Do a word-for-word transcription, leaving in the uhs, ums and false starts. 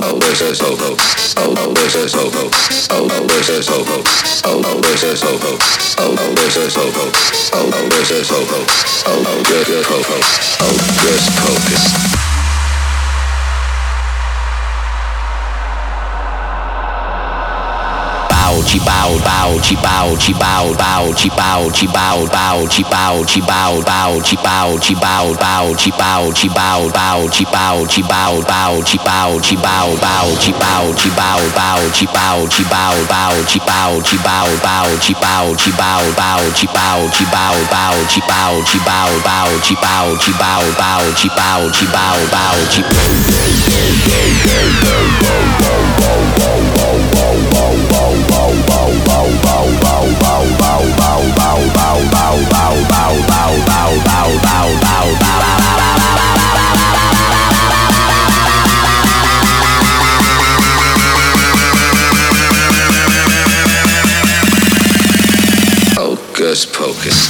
Hocus Pocus, Hocus Pocus, Hocus Pocus, Hocus Pocus, Hocus Pocus, Hocus Pocus, Hocus Pocus, Hocus Pocus. Te bow, bow, te bow, te bow, bow, te bow, te bow, bow, te bow, te bow, bow, te bow, te bow, bow, te bow, te bow, bow, te bow, te bow, bow, te bow, te bow, bow, te bow, te bow, bow, te bow, te bow, bow, te bow, te bow, bow, te bow, te bow, bow, te bow, te bow, bow, te bow, te bow, bow, te bow, te bow, bow, te bow, te bow, bow, te Hocus Pocus.